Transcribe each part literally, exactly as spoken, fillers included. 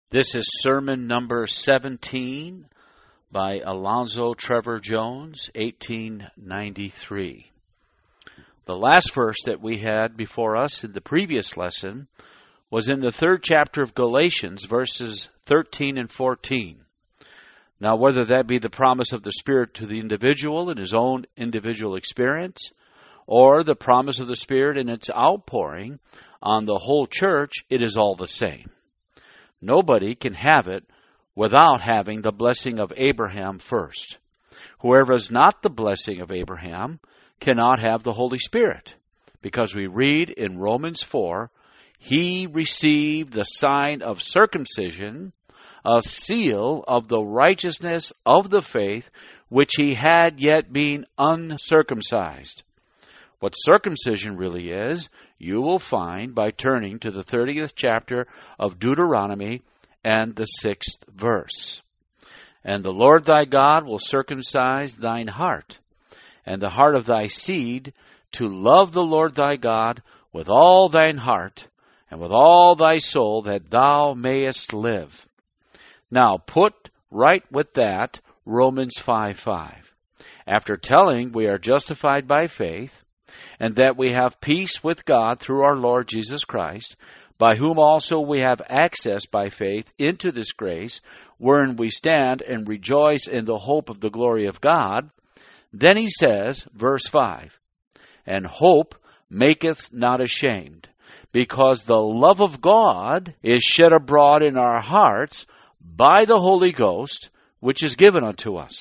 This is sermon number seventeen by Alonzo Trevor Jones, eighteen ninety-three. The last verse that we had before us in the previous lesson was in the third chapter of Galatians, verses thirteen and fourteen. Now, whether that be the promise of the Spirit to the individual in his own individual experience, or the promise of the Spirit in its outpouring on the whole church, it is all the same. Nobody can have it without having the blessing of Abraham first. Whoever is not the blessing of Abraham cannot have the Holy Spirit, because we read in Romans four, he received the sign of circumcision, a seal of the righteousness of the faith, which he had yet been uncircumcised. What circumcision really is, you will find by turning to the thirtieth chapter of Deuteronomy and the sixth verse. And the Lord thy God will circumcise thine heart, and the heart of thy seed, to love the Lord thy God with all thine heart, and with all thy soul, that thou mayest live. Now put right with that Romans five five. After telling we are justified by faith, and that we have peace with God through our Lord Jesus Christ, by whom also we have access by faith into this grace, wherein we stand and rejoice in the hope of the glory of God. Then he says, verse five, and hope maketh not ashamed, because the love of God is shed abroad in our hearts by the Holy Ghost, which is given unto us.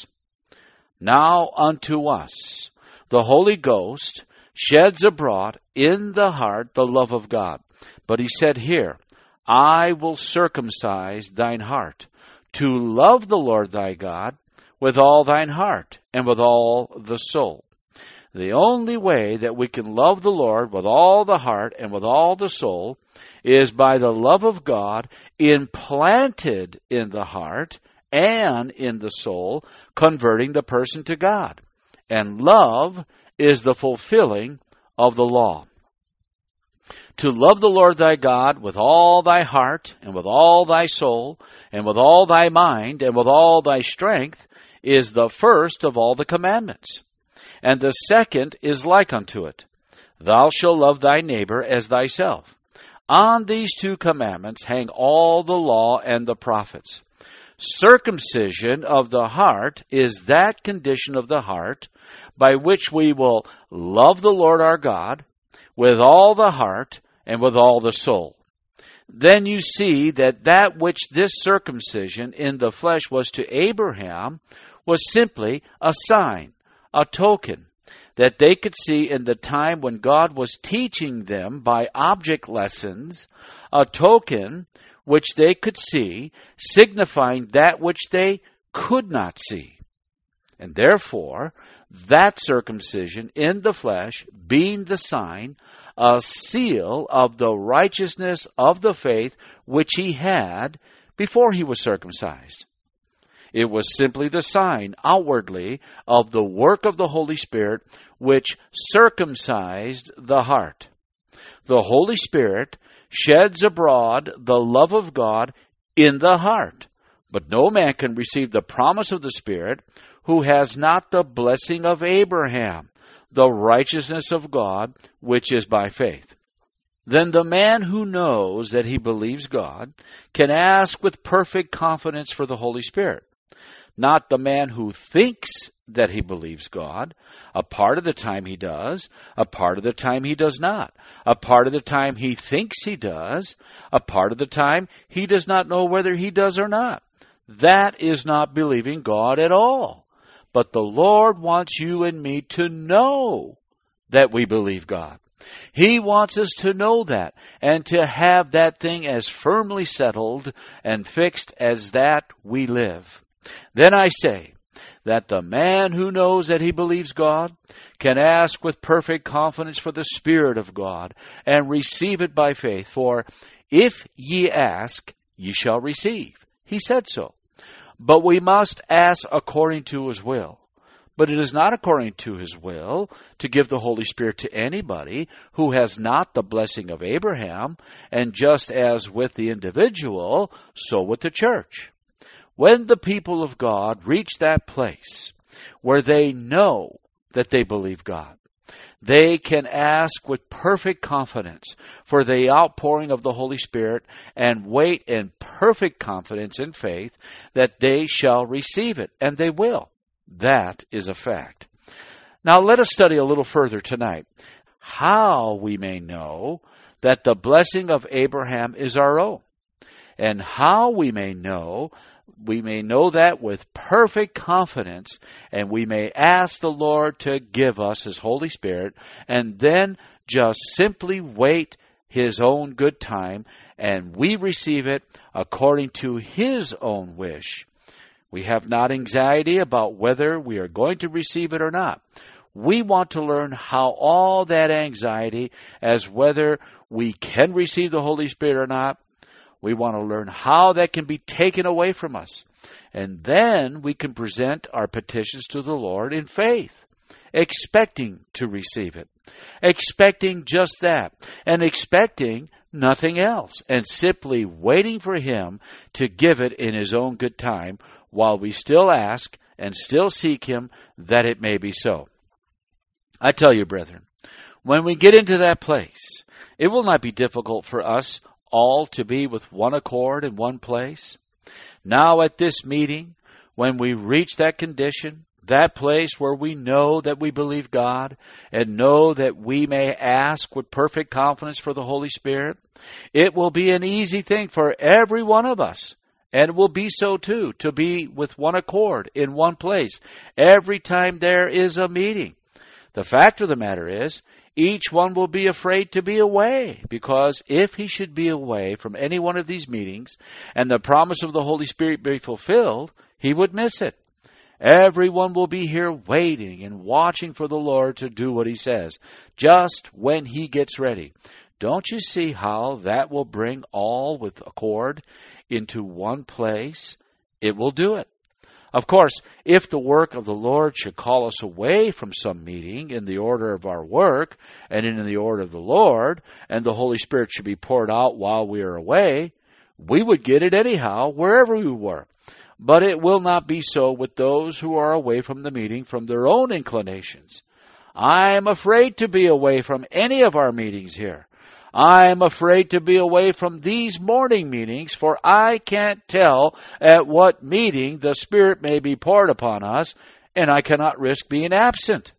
Now unto us the Holy Ghost sheds abroad in the heart the love of God. But he said here, I will circumcise thine heart, to love the Lord thy God with all thine heart and with all the soul. The only way that we can love the Lord with all the heart and with all the soul is by the love of God implanted in the heart and in the soul, converting the person to God. And love is the fulfilling of the law. To love the Lord thy God with all thy heart, and with all thy soul, and with all thy mind, and with all thy strength, is the first of all the commandments. And the second is like unto it. Thou shalt love thy neighbor as thyself. On these two commandments hang all the law and the prophets. Circumcision of the heart is that condition of the heart by which we will love the Lord our God with all the heart and with all the soul. Then you see that that which this circumcision in the flesh was to Abraham was simply a sign, a token, that they could see in the time when God was teaching them by object lessons, a token which they could see, signifying that which they could not see. And therefore, that circumcision in the flesh being the sign, a seal of the righteousness of the faith which he had before he was circumcised. It was simply the sign outwardly of the work of the Holy Spirit which circumcised the heart. The Holy Spirit sheds abroad the love of God in the heart. But no man can receive the promise of the Spirit who has not the blessing of Abraham, the righteousness of God, which is by faith. Then the man who knows that he believes God can ask with perfect confidence for the Holy Spirit. Not the man who thinks that he believes God. A part of the time he does, a part of the time he does not. A part of the time he thinks he does, a part of the time he does not know whether he does or not. That is not believing God at all. But the Lord wants you and me to know that we believe God. He wants us to know that and to have that thing as firmly settled and fixed as that we live. Then I say that the man who knows that he believes God can ask with perfect confidence for the Spirit of God and receive it by faith. For if ye ask, ye shall receive. He said so. But we must ask according to his will. But it is not according to his will to give the Holy Spirit to anybody who has not the blessing of Abraham, and just as with the individual, so with the church. When the people of God reach that place where they know that they believe God, they can ask with perfect confidence for the outpouring of the Holy Spirit and wait in perfect confidence and faith that they shall receive it, and they will. That is a fact. Now let us study a little further tonight how we may know that the blessing of Abraham is our own, and how we may know we may know that with perfect confidence, and we may ask the Lord to give us His Holy Spirit, and then just simply wait His own good time, and we receive it according to His own wish. We have not anxiety about whether we are going to receive it or not. We want to learn how all that anxiety as whether we can receive the Holy Spirit or not, we want to learn how that can be taken away from us. And then we can present our petitions to the Lord in faith, expecting to receive it, expecting just that, and expecting nothing else, and simply waiting for Him to give it in His own good time, while we still ask and still seek Him that it may be so. I tell you, brethren, when we get into that place, it will not be difficult for us all to be with one accord in one place. Now at this meeting, when we reach that condition, that place where we know that we believe God and know that we may ask with perfect confidence for the Holy Spirit, it will be an easy thing for every one of us. And it will be so too, to be with one accord in one place every time there is a meeting. The fact of the matter is, each one will be afraid to be away, because if he should be away from any one of these meetings and the promise of the Holy Spirit be fulfilled, he would miss it. Everyone will be here waiting and watching for the Lord to do what He says, just when He gets ready. Don't you see how that will bring all with accord into one place? It will do it. Of course, if the work of the Lord should call us away from some meeting in the order of our work and in the order of the Lord, and the Holy Spirit should be poured out while we are away, we would get it anyhow, wherever we were. But it will not be so with those who are away from the meeting from their own inclinations. I am afraid to be away from any of our meetings here. I am afraid to be away from these morning meetings, for I can't tell at what meeting the Spirit may be poured upon us, and I cannot risk being absent.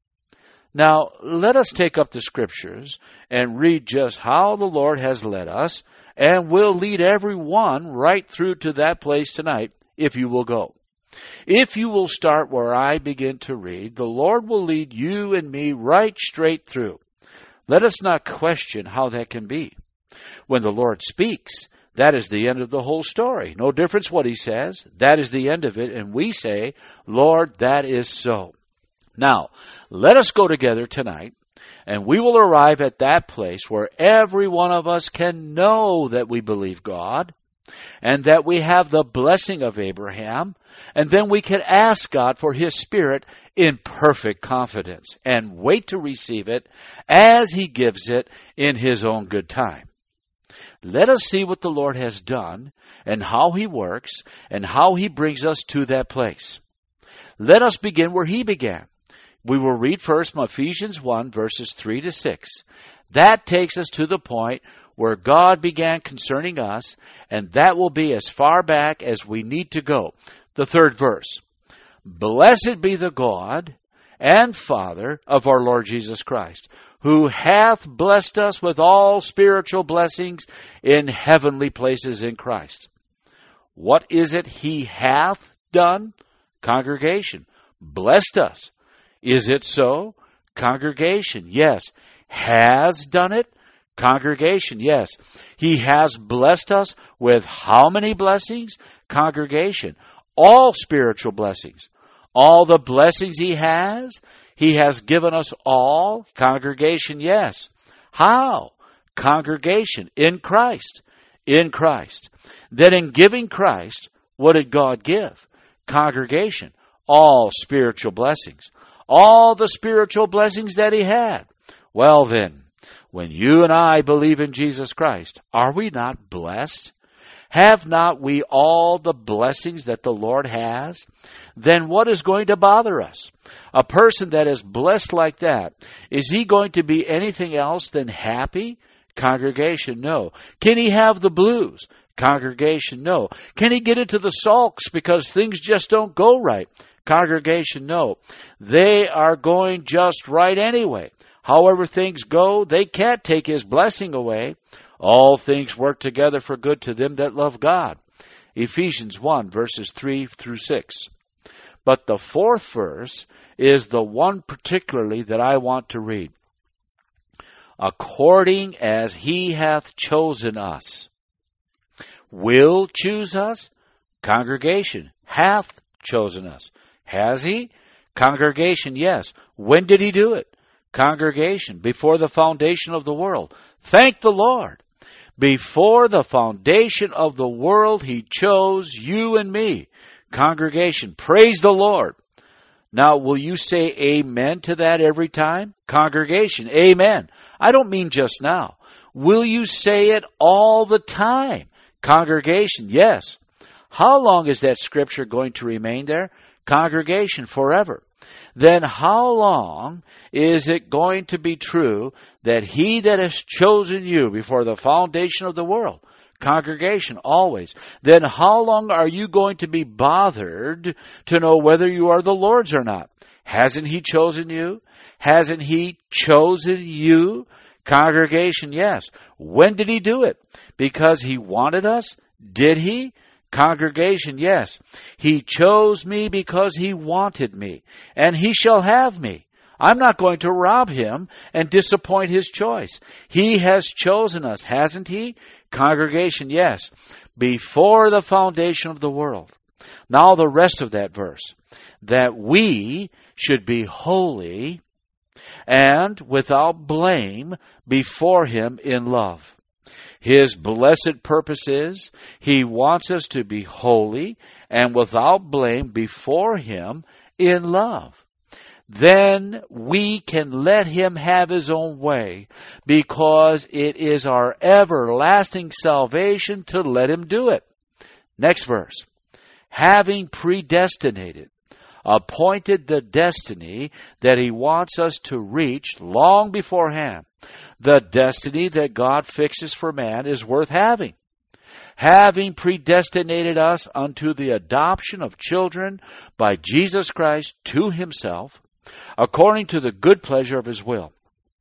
Now, let us take up the Scriptures and read just how the Lord has led us, and will lead everyone right through to that place tonight, if you will go. If you will start where I begin to read, the Lord will lead you and me right straight through. Let us not question how that can be. When the Lord speaks, that is the end of the whole story. No difference what He says. That is the end of it. And we say, Lord, that is so. Now, let us go together tonight, and we will arrive at that place where every one of us can know that we believe God, and that we have the blessing of Abraham, and then we can ask God for His Spirit in perfect confidence and wait to receive it as He gives it in His own good time. Let us see what the Lord has done and how He works and how He brings us to that place. Let us begin where He began. We will read first from Ephesians one, verses three to six. That takes us to the point where God began concerning us, and that will be as far back as we need to go. The third verse. Blessed be the God and Father of our Lord Jesus Christ, who hath blessed us with all spiritual blessings in heavenly places in Christ. What is it He hath done? Congregation. Blessed us. Is it so? Congregation. Yes. Has done it? Congregation. Yes. He has blessed us with how many blessings? Congregation. All spiritual blessings. All the blessings He has, He has given us all. Congregation, yes. How? Congregation, in Christ. In Christ. Then in giving Christ, what did God give? Congregation. all spiritual blessings. All the spiritual blessings that he had. Well then, when you and I believe in Jesus Christ, are we not blessed? Have not we all the blessings that the Lord has? Then what is going to bother us? A person that is blessed like that, is he going to be anything else than happy? Congregation, no. Can he have the blues? Congregation, no. Can he get into the sulks because things just don't go right? Congregation, no. They are going just right anyway. However things go, they can't take his blessing away. All things work together for good to them that love God. Ephesians one, verses three through six. But the fourth verse is the one particularly that I want to read. According as he hath chosen us. Will choose us? Congregation, hath chosen us. Has he? Congregation, yes. When did he do it? Congregation, before the foundation of the world. Thank the Lord. Before the foundation of the world, he chose you and me. Congregation, praise the Lord. Now, will you say amen to that every time? Congregation, amen. I don't mean just now. Will you say it all the time? Congregation, yes. How long is that scripture going to remain there? Congregation, forever. Then how long is it going to be true that he that has chosen you before the foundation of the world? Congregation, always. Then how long are you going to be bothered to know whether you are the Lord's or not? Hasn't he chosen you? Hasn't he chosen you? Congregation, yes. When did he do it? Because he wanted us? Did he? Congregation, yes. He chose me because he wanted me, and he shall have me. I'm not going to rob him and disappoint his choice. He has chosen us, hasn't he? Congregation, yes. Before the foundation of the world. Now the rest of that verse. That we should be holy and without blame before him in love. His blessed purpose is he wants us to be holy and without blame before him in love. Then we can let him have his own way because it is our everlasting salvation to let him do it. Next verse. Having predestinated, appointed the destiny that he wants us to reach long beforehand. The destiny that God fixes for man is worth having. Having predestinated us unto the adoption of children by Jesus Christ to himself, according to the good pleasure of his will.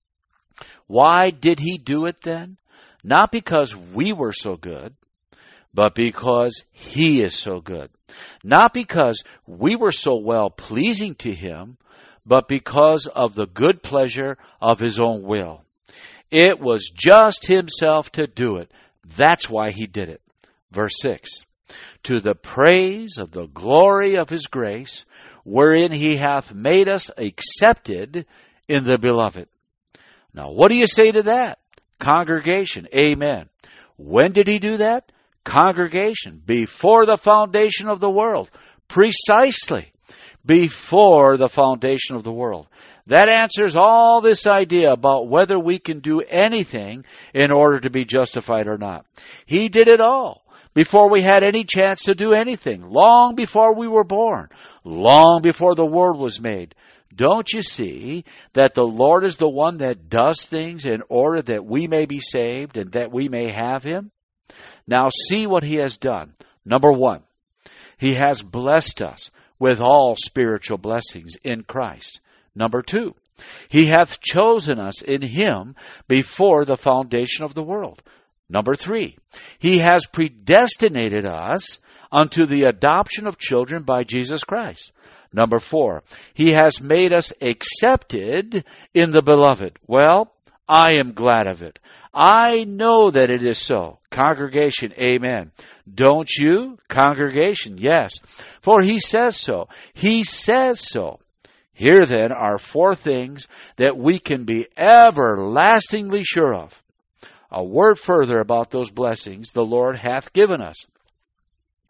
Why did he do it then? Not because we were so good, but because he is so good. Not because we were so well pleasing to him, but because of the good pleasure of his own will. It was just himself to do it. That's why he did it. Verse six. To the praise of the glory of his grace, wherein he hath made us accepted in the beloved. Now, what do you say to that? Congregation, amen. When did he do that? Congregation, before the foundation of the world. Precisely. Before the foundation of the world. That answers all this idea about whether we can do anything in order to be justified or not. He did it all before we had any chance to do anything, long before we were born, long before the world was made. Don't you see that the Lord is the one that does things in order that we may be saved and that we may have him? Now see what he has done. Number one, he has blessed us with all spiritual blessings in Christ. Number two, he hath chosen us in him before the foundation of the world. Number three, he has predestinated us unto the adoption of children by Jesus Christ. Number four, he has made us accepted in the beloved. Well, I am glad of it. I know that it is so. Congregation, amen. Don't you? Congregation, yes. For he says so. He says so. Here then are four things that we can be everlastingly sure of. A word further about those blessings the Lord hath given us.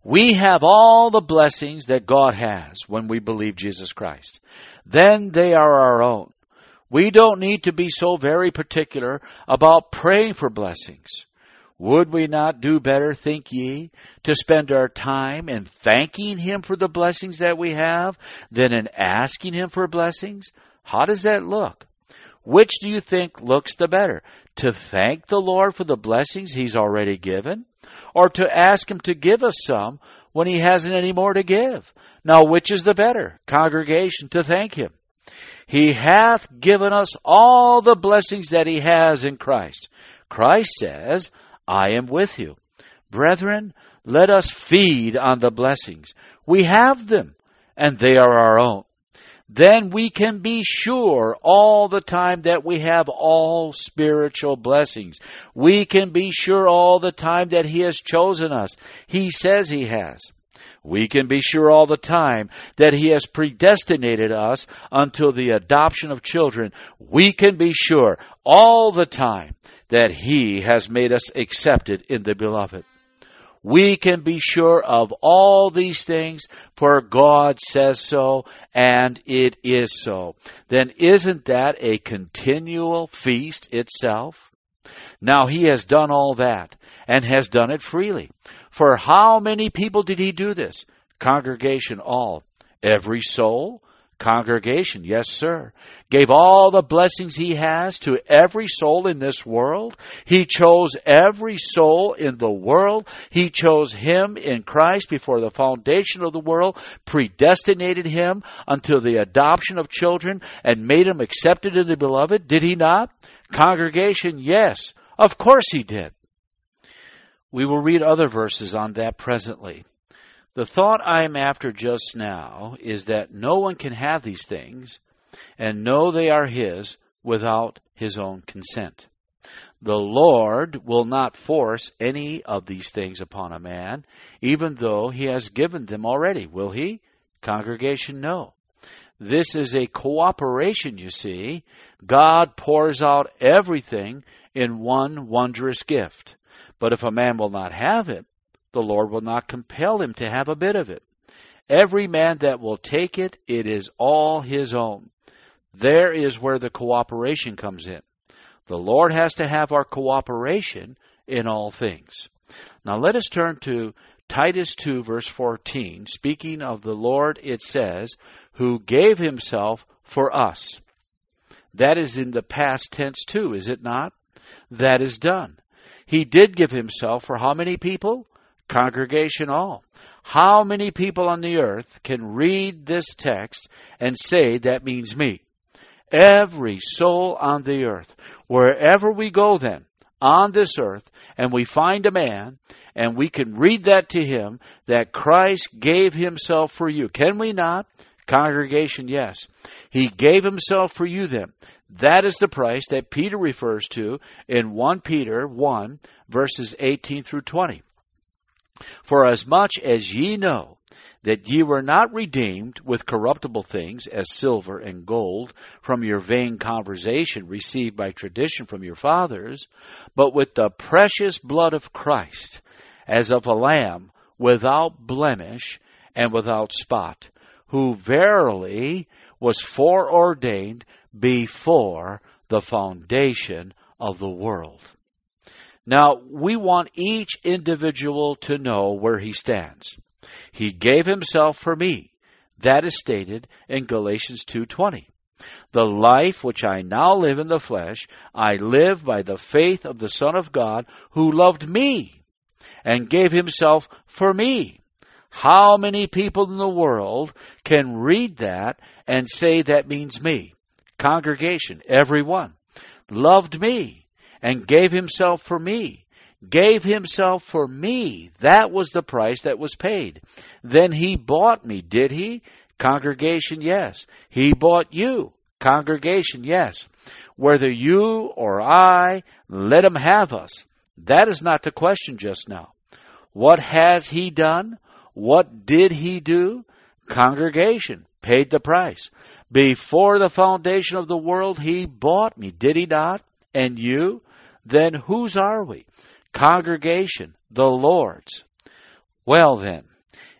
We have all the blessings that God has when we believe Jesus Christ. Then they are our own. We don't need to be so very particular about praying for blessings. Would we not do better, think ye, to spend our time in thanking Him for the blessings that we have than in asking Him for blessings? How does that look? Which do you think looks the better? To thank the Lord for the blessings He's already given? Or to ask Him to give us some when He hasn't any more to give? Now, which is the better? Congregation, to thank Him. He hath given us all the blessings that He has in Christ. Christ says, I am with you. Brethren, let us feed on the blessings. We have them, and they are our own. Then we can be sure all the time that we have all spiritual blessings. We can be sure all the time that He has chosen us. He says He has. We can be sure all the time that He has predestinated us until the adoption of children. We can be sure all the time that He has made us accepted in the Beloved. We can be sure of all these things, for God says so, and it is so. Then isn't that a continual feast itself? Now He has done all that, and has done it freely. For how many people did He do this? Congregation, all. Every soul? Congregation, yes, sir. Gave all the blessings He has to every soul in this world. He chose every soul in the world. He chose him in Christ before the foundation of the world, predestinated him until the adoption of children, and made him accepted in the Beloved. Did He not? Congregation, yes. Of course He did. We will read other verses on that presently. The thought I am after just now is that no one can have these things and know they are his without his own consent. The Lord will not force any of these things upon a man, even though He has given them already. Will He? Congregation, no. This is a cooperation, you see. God pours out everything in one wondrous gift. But if a man will not have it, the Lord will not compel him to have a bit of it. Every man that will take it, it is all his own. There is where the cooperation comes in. The Lord has to have our cooperation in all things. Now let us turn to Titus two, verse fourteen. Speaking of the Lord, it says, who gave Himself for us. That is in the past tense too, is it not? That is done. He did give Himself for how many people? Congregation, all. How many people on the earth can read this text and say that means me? Every soul on the earth. Wherever we go then, on this earth, and we find a man, and we can read that to him, that Christ gave Himself for you. Can we not? Congregation, yes. He gave Himself for you then. That is the price that Peter refers to in First Peter one, verses eighteen through twenty. For as much as ye know that ye were not redeemed with corruptible things, as silver and gold, from your vain conversation received by tradition from your fathers, but with the precious blood of Christ, as of a lamb, without blemish and without spot, who verily was foreordained before the foundation of the world. Now, we want each individual to know where he stands. He gave Himself for me. That is stated in Galatians two twenty. The life which I now live in the flesh, I live by the faith of the Son of God, who loved me and gave Himself for me. How many people in the world can read that and say that means me? Congregation, everyone. Loved me and gave Himself for me. Gave Himself for me. That was the price that was paid. Then He bought me, did He? Congregation, yes. He bought you. Congregation, yes. Whether you or I, let Him have us. That is not the question just now. What has He done? What did He do? Congregation, paid the price. Before the foundation of the world, He bought me, did He not? And you? Then whose are we? Congregation, the Lord's. Well then,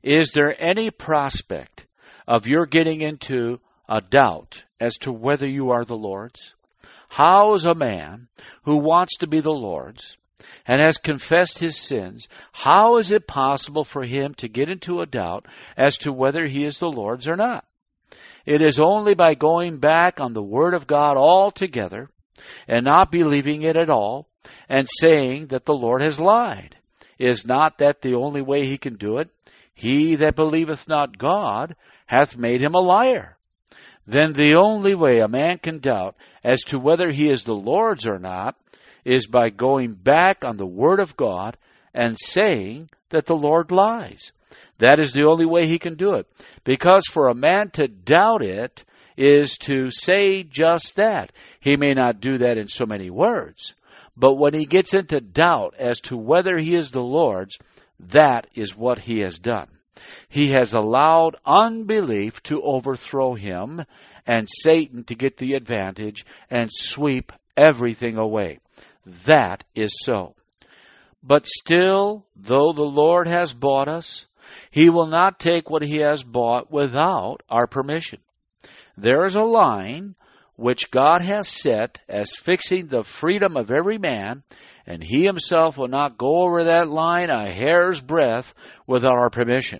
Is there any prospect of your getting into a doubt as to whether you are the Lord's? How is a man who wants to be the Lord's and has confessed his sins, how is it possible for him to get into a doubt as to whether he is the Lord's or not? It is only by going back on the Word of God altogether and not believing it at all and saying that the Lord has lied. Is not that the only way he can do it? He that believeth not God hath made him a liar. Then the only way a man can doubt as to whether he is the Lord's or not is by going back on the Word of God and saying that the Lord lies. That is the only way he can do it. Because for a man to doubt it is to say just that. He may not do that in so many words, but when he gets into doubt as to whether he is the Lord's, that is what he has done. He has allowed unbelief to overthrow him and Satan to get the advantage and sweep everything away. That is so. But still, though the Lord has bought us, He will not take what He has bought without our permission. There is a line which God has set as fixing the freedom of every man, and He Himself will not go over that line a hair's breadth without our permission.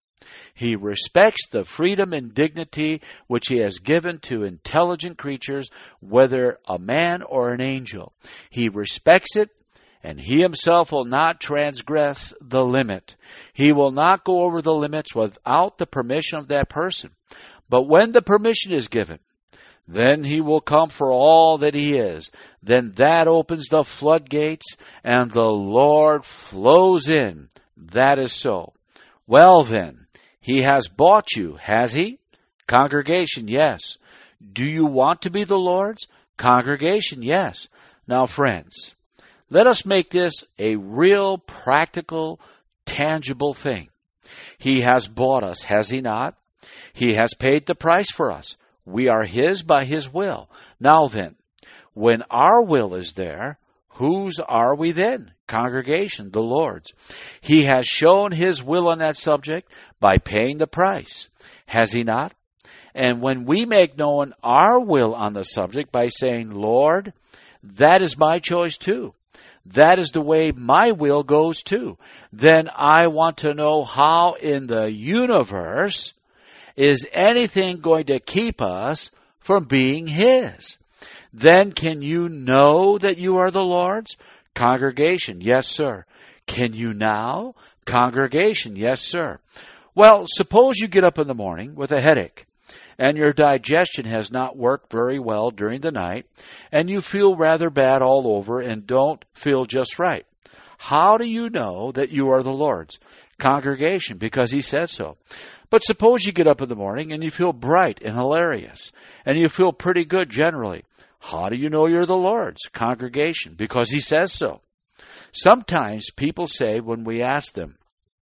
He respects the freedom and dignity which He has given to intelligent creatures, whether a man or an angel. He respects it, and He Himself will not transgress the limit. He will not go over the limits without the permission of that person. But when the permission is given, then He will come for all that He is. Then that opens the floodgates, and the Lord flows in. That is so. Well then, He has bought you, has He? Congregation, yes. Do you want to be the Lord's? Congregation, yes. Now, friends, let us make this a real, practical, tangible thing. He has bought us, has He not? He has paid the price for us. We are His by His will. Now then, when our will is there, whose are we then? Congregation, the Lord's. He has shown His will on that subject by paying the price, has He not? And when we make known our will on the subject by saying, Lord, that is my choice too. That is the way my will goes too. Then I want to know how in the universe is anything going to keep us from being His. Then can you know that you are the Lord's? Congregation, yes, sir. Can you now? Congregation, yes, sir. Well, suppose you get up in the morning with a headache, and your digestion has not worked very well during the night, and you feel rather bad all over and don't feel just right. How do you know that you are the Lord's? Congregation, because He says so. But suppose you get up in the morning and you feel bright and hilarious, and you feel pretty good generally. How do you know you're the Lord's? Congregation, because He says so. Sometimes people say when we ask them,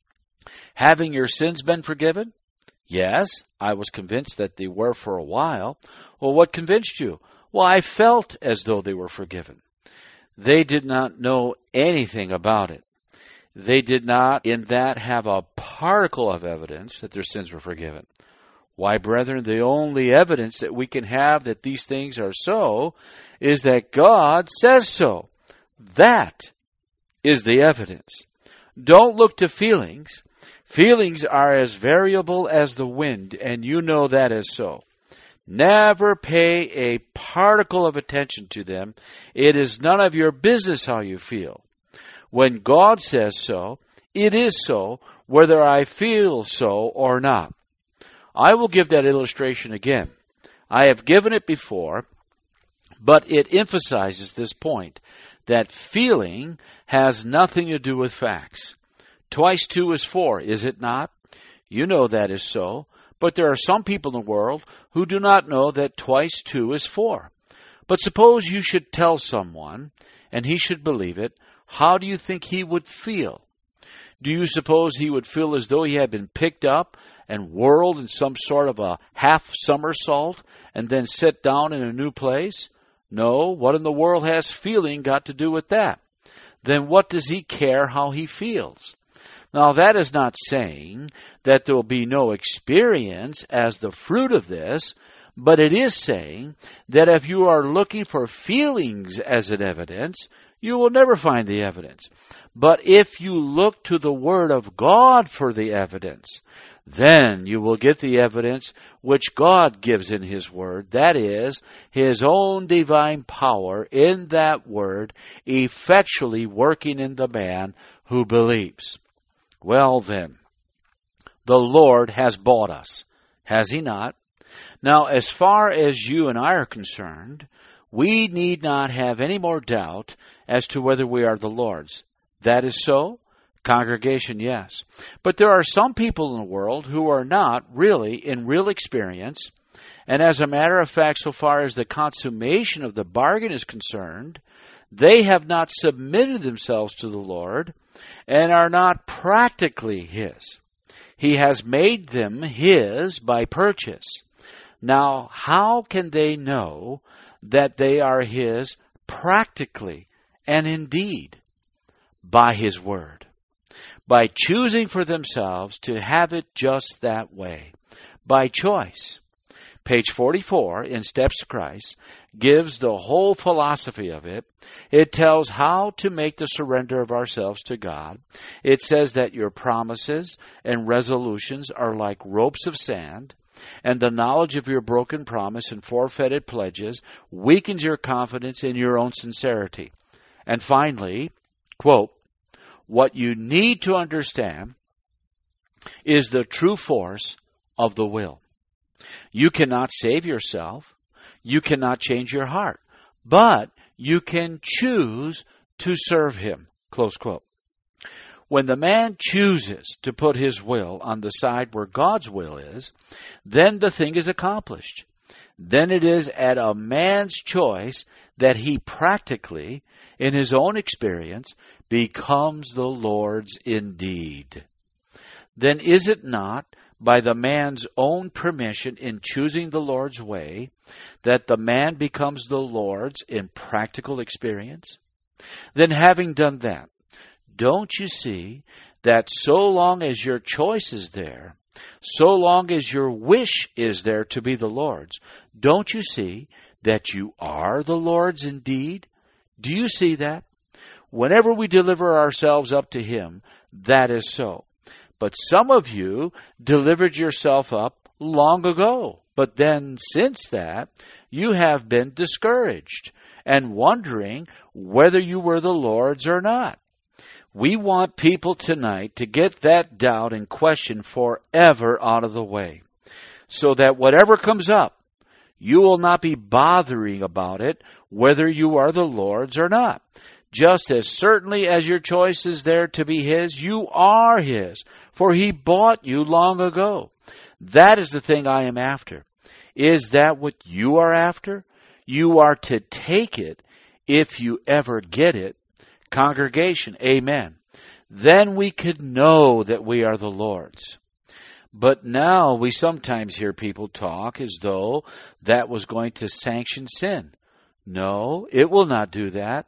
having your sins been forgiven? Yes, I was convinced that they were for a while. Well, what convinced you? Well, I felt as though they were forgiven. They did not know anything about it. They did not in that have a particle of evidence that their sins were forgiven. Why, brethren, the only evidence that we can have that these things are so is that God says so. That is the evidence. Don't look to feelings. Feelings are as variable as the wind, and you know that is so. Never pay a particle of attention to them. It is none of your business how you feel. When God says so, it is so, whether I feel so or not. I will give that illustration again. I have given it before, but it emphasizes this point, that feeling has nothing to do with facts. Twice two is four, is it not? You know that is so, but there are some people in the world who do not know that twice two is four. But suppose you should tell someone, and he should believe it, how do you think he would feel? Do you suppose he would feel as though he had been picked up and whirled in some sort of a half somersault and then set down in a new place? No, what in the world has feeling got to do with that? Then what does he care how he feels? Now, that is not saying that there will be no experience as the fruit of this, but it is saying that if you are looking for feelings as an evidence, you will never find the evidence. But if you look to the Word of God for the evidence, then you will get the evidence which God gives in His Word. That is, His own divine power in that Word effectually working in the man who believes. Well then, the Lord has bought us, has He not? Now, as far as you and I are concerned, we need not have any more doubt as to whether we are the Lord's. That is so? Congregation, yes. But there are some people in the world who are not really in real experience, and as a matter of fact, so far as the consummation of the bargain is concerned, they have not submitted themselves to the Lord and are not practically His. He has made them His by purchase. Now, how can they know that they are His practically and indeed? By His Word. By choosing for themselves to have it just that way. By choice. Page forty-four in Steps to Christ gives the whole philosophy of it. It tells how to make the surrender of ourselves to God. It says that your promises and resolutions are like ropes of sand, and the knowledge of your broken promise and forfeited pledges weakens your confidence in your own sincerity. And finally, quote, what you need to understand is the true force of the will. You cannot save yourself. You cannot change your heart. But you can choose to serve Him. Close quote. When the man chooses to put his will on the side where God's will is, then the thing is accomplished. Then it is at a man's choice that he practically, in his own experience, becomes the Lord's indeed. Then is it not by the man's own permission in choosing the Lord's way that the man becomes the Lord's in practical experience? Then having done that, don't you see that so long as your choice is there, so long as your wish is there to be the Lord's, don't you see that you are the Lord's indeed? Do you see that? Whenever we deliver ourselves up to Him, that is so. But some of you delivered yourself up long ago. But then since that, you have been discouraged and wondering whether you were the Lord's or not. We want people tonight to get that doubt and question forever out of the way, so that whatever comes up, you will not be bothering about it, whether you are the Lord's or not. Just as certainly as your choice is there to be His, you are His, for He bought you long ago. That is the thing I am after. Is that what you are after? You are to take it if you ever get it. Congregation, amen. Then we could know that we are the Lord's. But now we sometimes hear people talk as though that was going to sanction sin. No, it will not do that.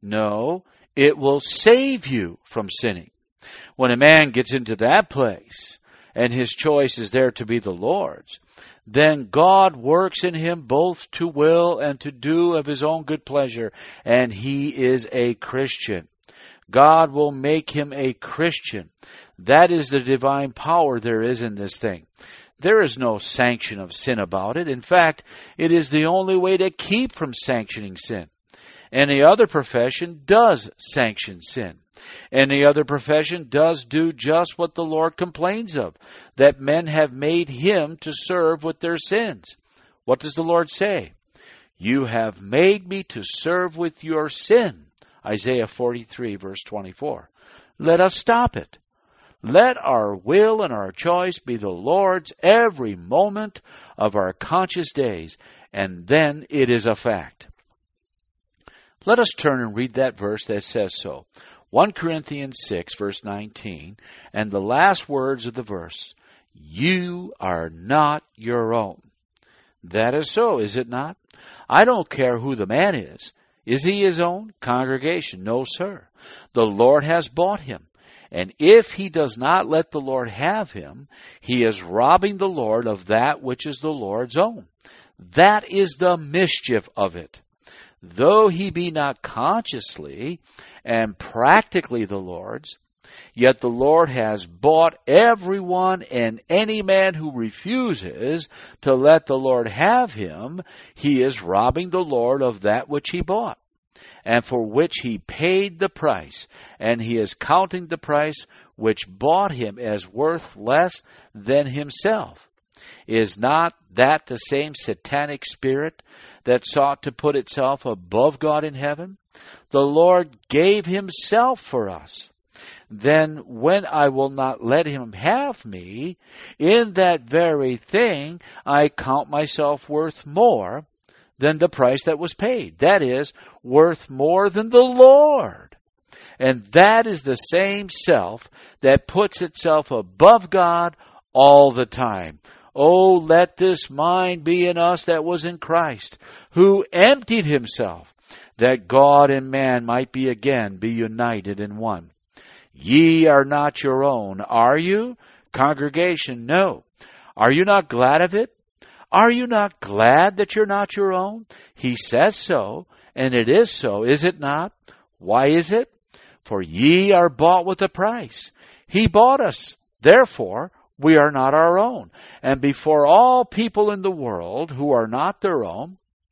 No, it will save you from sinning. When a man gets into that place and his choice is there to be the Lord's, then God works in him both to will and to do of His own good pleasure, and he is a Christian. God will make him a Christian. That is the divine power there is in this thing. There is no sanction of sin about it. In fact, it is the only way to keep from sanctioning sin. Any other profession does sanction sin. Any other profession does do just what the Lord complains of, that men have made Him to serve with their sins. What does the Lord say? You have made me to serve with your sin. Isaiah forty-three, verse twenty-four. Let us stop it. Let our will and our choice be the Lord's every moment of our conscious days, and then it is a fact. Let us turn and read that verse that says so. First Corinthians six, verse nineteen, and the last words of the verse, you are not your own. That is so, is it not? I don't care who the man is. Is he his own? Congregation, no, sir. The Lord has bought him, And if he does not let the Lord have him, he is robbing the Lord of that which is the Lord's own. That is the mischief of it. Though he be not consciously and practically the Lord's, yet the Lord has bought everyone, and any man who refuses to let the Lord have him, he is robbing the Lord of that which he bought, and for which he paid the price, and he is counting the price which bought him as worth less than himself. Is not that the same satanic spirit that sought to put itself above God in heaven? The Lord gave himself for us. Then when I will not let him have me, in that very thing I count myself worth more than the price that was paid. That is, worth more than the Lord. And that is the same self that puts itself above God all the time. Oh, let this mind be in us that was in Christ, who emptied himself, that God and man might be again be united in one. Ye are not your own, are you? Congregation, no. Are you not glad of it? Are you not glad that you're not your own? He says so, and it is so, is it not? Why is it? For ye are bought with a price. He bought us. Therefore, we are not our own. And before all people in the world who are not their own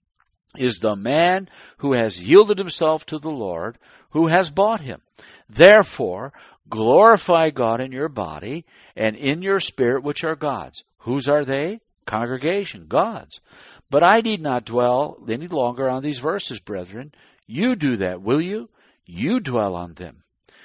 is the man who has yielded himself to the Lord, who has bought him. Therefore, glorify God in your body and in your spirit, which are God's. Whose are they? Congregation, God's. But I need not dwell any longer on these verses, brethren. You do that, will you? You dwell on them.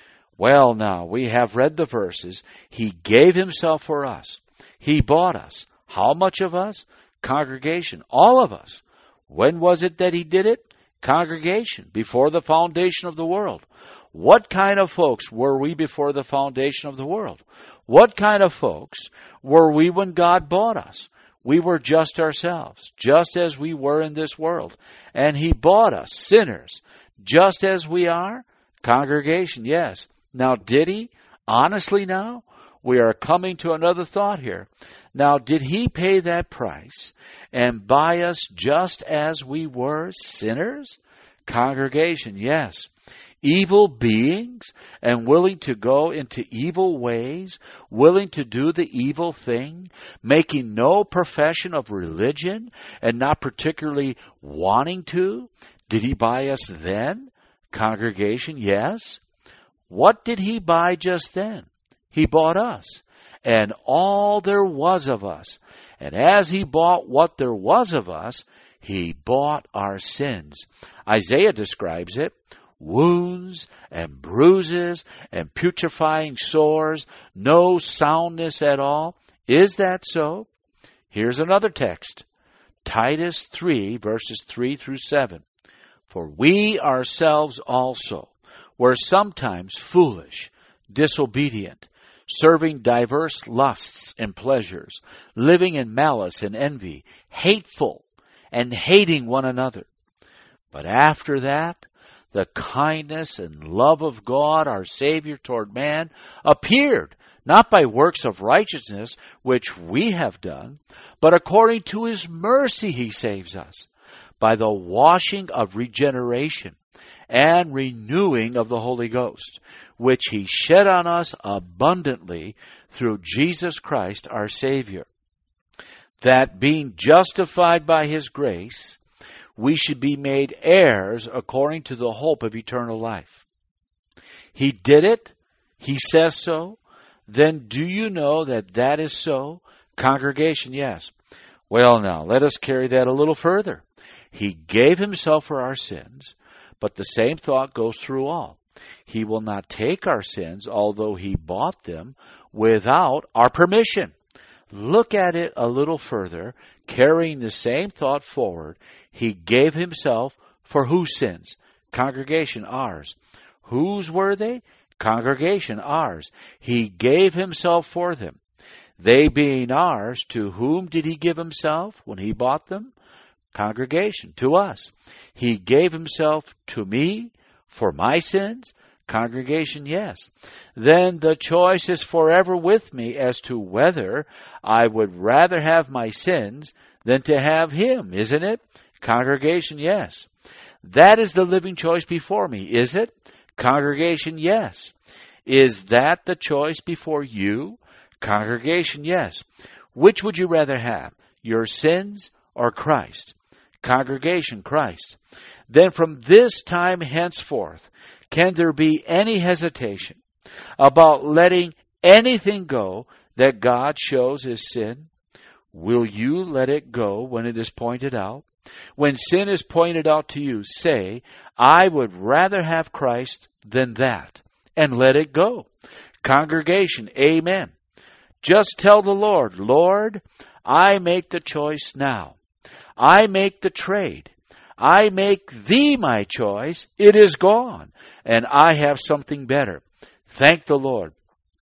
Well, now, we have read the verses. He gave himself for us. He bought us. How much of us? Congregation, all of us. When was it that he did it? Congregation, before the foundation of the world. What kind of folks were we before the foundation of the world? What kind of folks were we when God bought us? We were just ourselves, just as we were in this world. And he bought us, sinners, just as we are. Congregation, yes. Now, did he? Honestly now? We are coming to another thought here. Now, did he pay that price and buy us just as we were sinners? Congregation, yes. Evil beings and willing to go into evil ways, willing to do the evil thing, making no profession of religion and not particularly wanting to. Did he buy us then? Congregation, yes. What did he buy just then? He bought us and all there was of us. And as he bought what there was of us, he bought our sins. Isaiah describes it. Wounds and bruises and putrefying sores, no soundness at all. Is that so? Here's another text. Titus three, verses three through seven. For we ourselves also were sometimes foolish, disobedient, serving diverse lusts and pleasures, living in malice and envy, hateful, and hating one another. But after that, the kindness and love of God, our Savior toward man, appeared, not by works of righteousness, which we have done, but according to his mercy he saves us, by the washing of regeneration and renewing of the Holy Ghost, which he shed on us abundantly through Jesus Christ our Savior, that being justified by his grace, we should be made heirs according to the hope of eternal life. He did it. He says so. Then do you know that that is so? Congregation, yes. Well, now, let us carry that a little further. He gave himself for our sins, but the same thought goes through all. He will not take our sins, although he bought them, without our permission. Look at it a little further, carrying the same thought forward. He gave himself for whose sins? Congregation, ours. Whose were they? Congregation, ours. He gave himself for them. They being ours, to whom did he give himself when he bought them? Congregation, to us. He gave himself to me for my sins? Congregation, yes. Then the choice is forever with me as to whether I would rather have my sins than to have Him, isn't it? Congregation, yes. That is the living choice before me, is it? Congregation, yes. Is that the choice before you? Congregation, yes. Which would you rather have, your sins or Christ? Congregation, Christ. Then from this time henceforth, can there be any hesitation about letting anything go that God shows as sin? Will you let it go when it is pointed out? When sin is pointed out to you, say, I would rather have Christ than that, and let it go. Congregation, amen. Just tell the Lord, Lord, I make the choice now. I make the trade. I make Thee my choice. It is gone, and I have something better. Thank the Lord.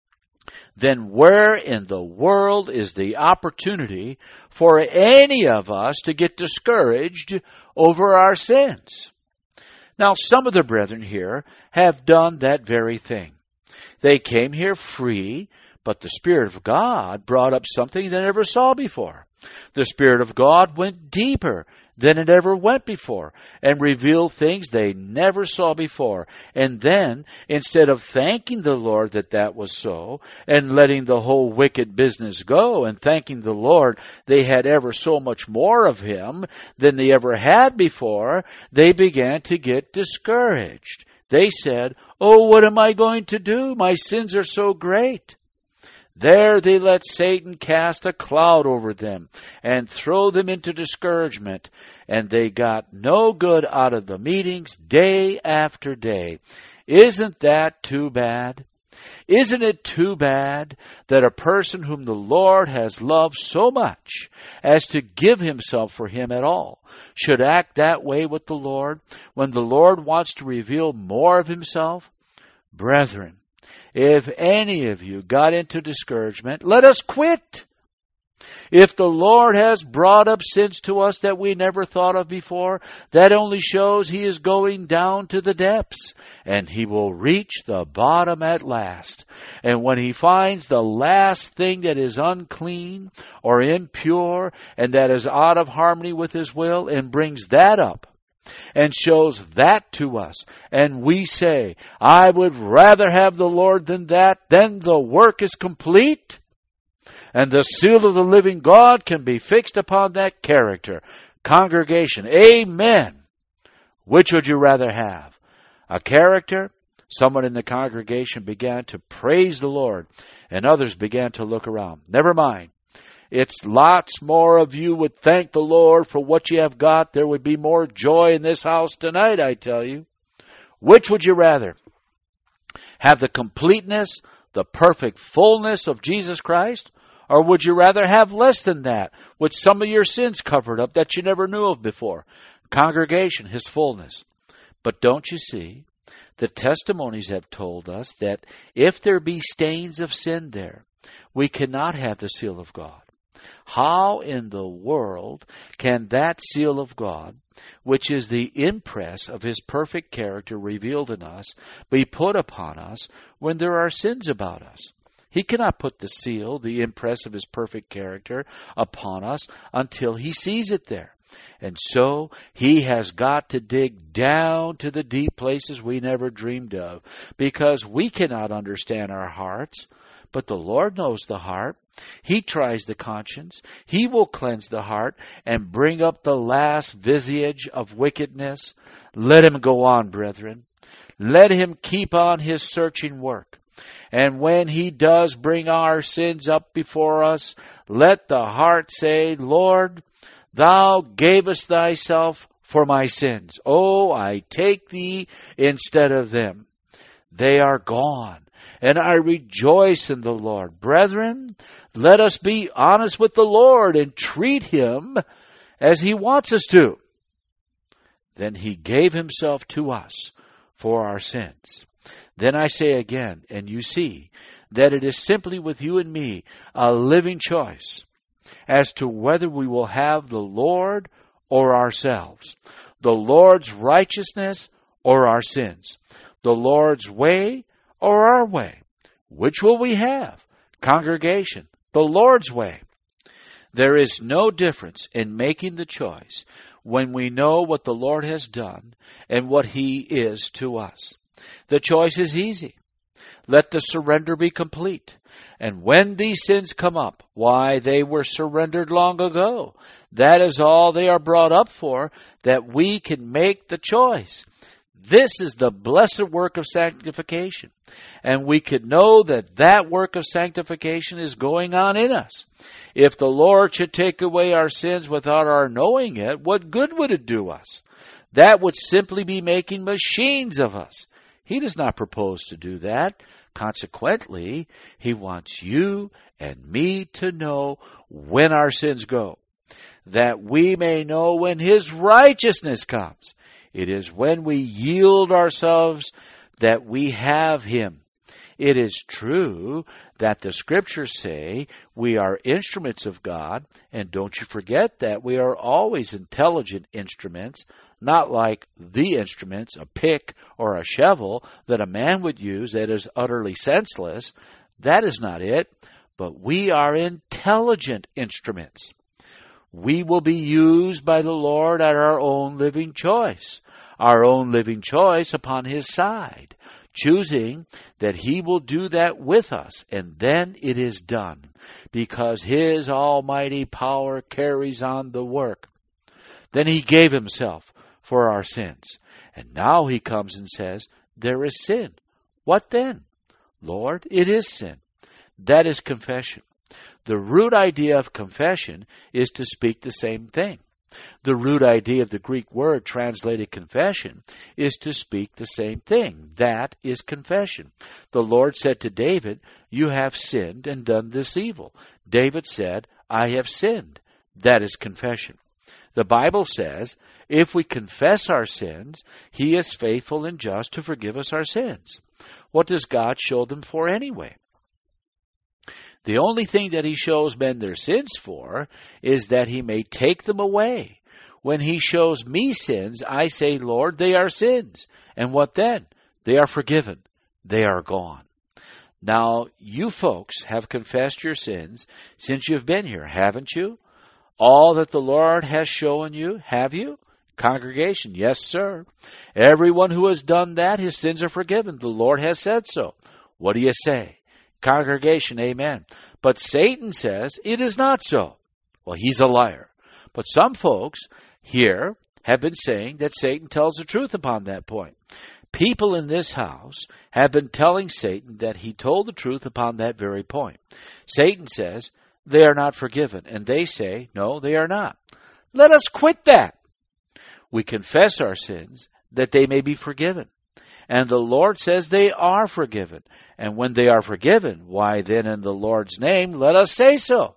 Then where in the world is the opportunity for any of us to get discouraged over our sins? Now, some of the brethren here have done that very thing. They came here free, but the Spirit of God brought up something they never saw before. The Spirit of God went deeper than it ever went before and revealed things they never saw before. And then, instead of thanking the Lord that that was so and letting the whole wicked business go and thanking the Lord they had ever so much more of Him than they ever had before, they began to get discouraged. They said, oh, what am I going to do? My sins are so great. There they let Satan cast a cloud over them and throw them into discouragement, and they got no good out of the meetings day after day. Isn't that too bad? Isn't it too bad that a person whom the Lord has loved so much as to give Himself for him at all should act that way with the Lord when the Lord wants to reveal more of Himself? Brethren, if any of you got into discouragement, let us quit. If the Lord has brought up sins to us that we never thought of before, that only shows He is going down to the depths, and He will reach the bottom at last. And when He finds the last thing that is unclean or impure and that is out of harmony with His will and brings that up, and shows that to us, and we say, I would rather have the Lord than that, then the work is complete, and the seal of the living God can be fixed upon that character. Congregation, amen. Which would you rather have? A character? Someone in the congregation began to praise the Lord, and others began to look around. Never mind. It's lots more of you would thank the Lord for what you have got. There would be more joy in this house tonight, I tell you. Which would you rather? Have the completeness, the perfect fullness of Jesus Christ? Or would you rather have less than that, with some of your sins covered up that you never knew of before? Congregation, His fullness. But don't you see, the testimonies have told us that if there be stains of sin there, we cannot have the seal of God. How in the world can that seal of God, which is the impress of His perfect character revealed in us, be put upon us when there are sins about us? He cannot put the seal, the impress of His perfect character, upon us until He sees it there. And so He has got to dig down to the deep places we never dreamed of, because we cannot understand our hearts. But the Lord knows the heart. He tries the conscience. He will cleanse the heart and bring up the last vestige of wickedness. Let Him go on, brethren. Let Him keep on His searching work. And when He does bring our sins up before us, let the heart say, Lord, Thou gavest Thyself for my sins. Oh, I take Thee instead of them. They are gone. And I rejoice in the Lord. Brethren, let us be honest with the Lord and treat Him as He wants us to. Then He gave Himself to us for our sins. Then I say again, and you see that it is simply with you and me a living choice as to whether we will have the Lord or ourselves, the Lord's righteousness or our sins, the Lord's way or our way? Which will we have? Congregation, the Lord's way. There is no difference in making the choice when we know what the Lord has done and what He is to us. The choice is easy. Let the surrender be complete. And when these sins come up, why, they were surrendered long ago. That is all they are brought up for, that we can make the choice. This is the blessed work of sanctification. And we could know that that work of sanctification is going on in us. If the Lord should take away our sins without our knowing it, what good would it do us? That would simply be making machines of us. He does not propose to do that. Consequently, He wants you and me to know when our sins go, that we may know when His righteousness comes. It is when we yield ourselves that we have Him. It is true that the Scriptures say we are instruments of God, and don't you forget that we are always intelligent instruments, not like the instruments, a pick or a shovel, that a man would use that is utterly senseless. That is not it, but we are intelligent instruments. We will be used by the Lord at our own living choice, our own living choice upon His side, choosing that He will do that with us, and then it is done, because His almighty power carries on the work. Then He gave Himself for our sins, and now He comes and says, there is sin. What then? Lord, it is sin. That is confession. The root idea of confession is to speak the same thing. The root idea of the Greek word translated confession is to speak the same thing. That is confession. The Lord said to David, you have sinned and done this evil. David said, I have sinned. That is confession. The Bible says, if we confess our sins, He is faithful and just to forgive us our sins. What does God show them for anyway? The only thing that He shows men their sins for is that He may take them away. When He shows me sins, I say, Lord, they are sins. And what then? They are forgiven. They are gone. Now, you folks have confessed your sins since you've been here, haven't you? All that the Lord has shown you, have you? Congregation, yes, sir. Everyone who has done that, his sins are forgiven. The Lord has said so. What do you say? Congregation, amen. But Satan says it is not so. Well, he's a liar. But some folks here have been saying that Satan tells the truth upon that point. People in this house have been telling Satan that he told the truth upon that very point. Satan says they are not forgiven, and they say, no, they are not. Let us quit that. We confess our sins that they may be forgiven. And the Lord says they are forgiven. And when they are forgiven, why then in the Lord's name, let us say so.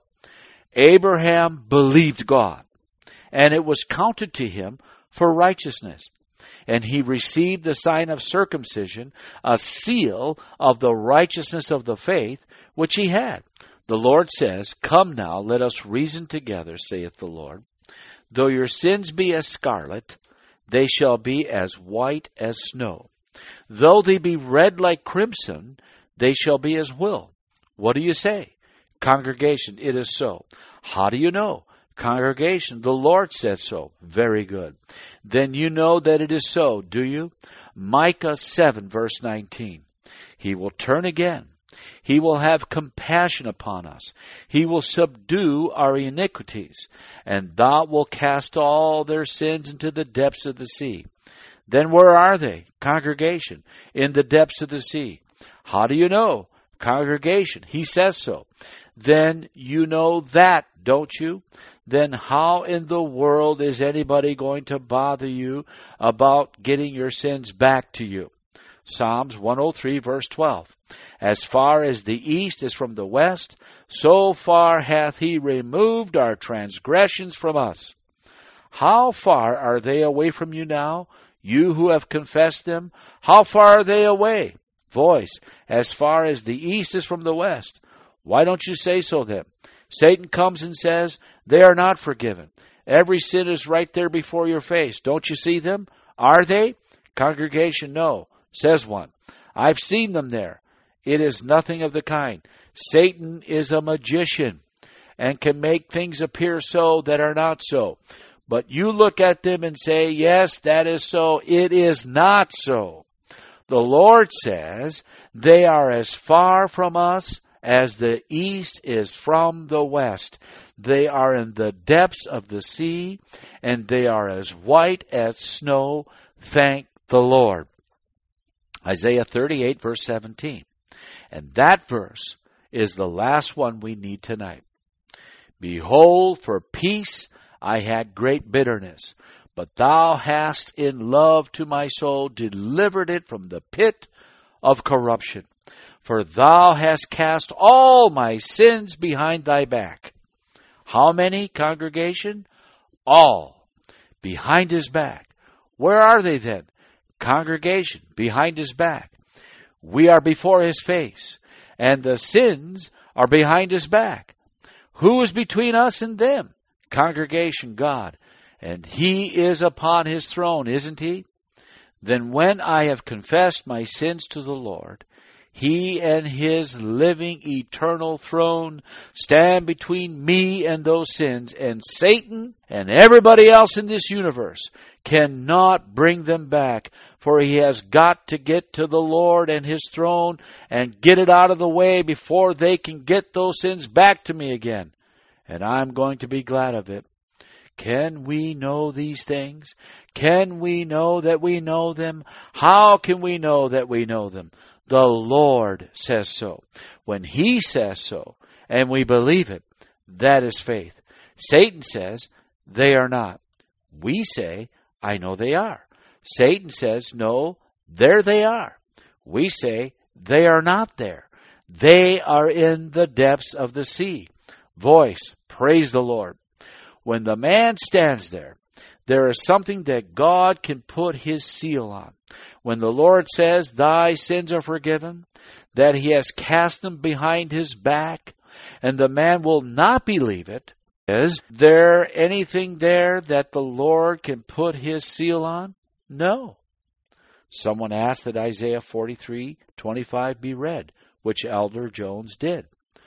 Abraham believed God, and it was counted to him for righteousness. And he received the sign of circumcision, a seal of the righteousness of the faith which he had. The Lord says, come now, let us reason together, saith the Lord. Though your sins be as scarlet, they shall be as white as snow. Though they be red like crimson, they shall be as wool. What do you say? Congregation, it is so. How do you know? Congregation, the Lord said so. Very good. Then you know that it is so, do you? Micah seven, verse nineteen. He will turn again. He will have compassion upon us. He will subdue our iniquities, and thou wilt cast all their sins into the depths of the sea. Then where are they? Congregation, in the depths of the sea. How do you know? Congregation, he says so. Then you know that, don't you? Then how in the world is anybody going to bother you about getting your sins back to you? Psalms one oh three, verse twelve. As far as the east is from the west, so far hath he removed our transgressions from us. How far are they away from you now, you who have confessed them? How far are they away? Voice, as far as the east is from the west. Why don't you say so then? Satan comes and says, they are not forgiven. Every sin is right there before your face. Don't you see them? Are they? Congregation, no. says one. I've seen them there. It is nothing of the kind. Satan is a magician and can make things appear so that are not so. But you look at them and say, yes, that is so. It is not so. The Lord says, they are as far from us as the east is from the west. They are in the depths of the sea, and they are as white as snow. Thank the Lord. Isaiah thirty-eight, verse seventeen. And that verse is the last one we need tonight. Behold, for peace I had great bitterness, but thou hast in love to my soul delivered it from the pit of corruption. For thou hast cast all my sins behind thy back. How many, congregation? All. Behind his back. Where are they then? Congregation, behind his back. We are before his face, and the sins are behind his back. Who is between us and them? Congregation, God. And he is upon his throne, isn't he? Then when I have confessed my sins to the Lord, he and his living eternal throne stand between me and those sins, and Satan and everybody else in this universe cannot bring them back, for he has got to get to the Lord and his throne and get it out of the way before they can get those sins back to me again. And I'm going to be glad of it. Can we know these things? Can we know that we know them? How can we know that we know them? The Lord says so. When he says so, and we believe it, that is faith. Satan says, they are not. We say, I know they are. Satan says, no, there they are. We say, they are not there. They are in the depths of the sea. Voice, praise the Lord. When the man stands there, there is something that God can put his seal on. When the Lord says, thy sins are forgiven, that he has cast them behind his back, and the man will not believe it, is there anything there that the Lord can put his seal on? No. Someone asked that Isaiah forty-three twenty-five be read, which Elder Jones did.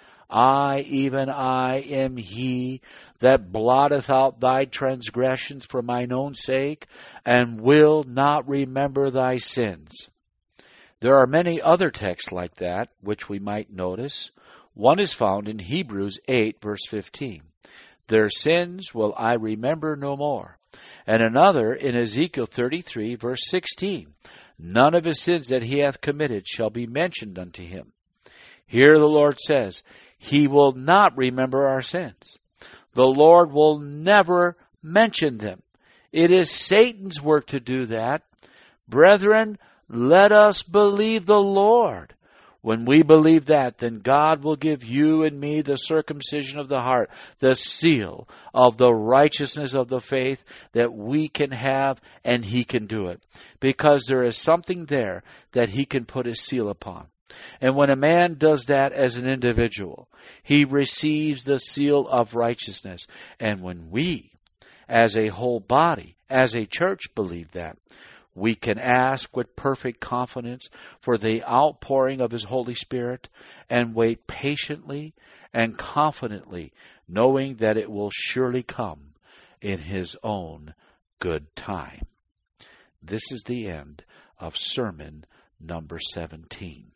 I, even I, am he that blotteth out thy transgressions for mine own sake, and will not remember thy sins. There are many other texts like that, which we might notice. One is found in Hebrews eight, verse fifteen. Their sins will I remember no more. And another in Ezekiel thirty-three, verse sixteen. None of his sins that he hath committed shall be mentioned unto him. Here the Lord says, he will not remember our sins. The Lord will never mention them. It is Satan's work to do that. Brethren, let us believe the Lord. When we believe that, then God will give you and me the circumcision of the heart, the seal of the righteousness of the faith that we can have, and he can do it. Because there is something there that he can put his seal upon. And when a man does that as an individual, he receives the seal of righteousness. And when we, as a whole body, as a church, believe that, we can ask with perfect confidence for the outpouring of his Holy Spirit and wait patiently and confidently, knowing that it will surely come in his own good time. This is the end of sermon number seventeen.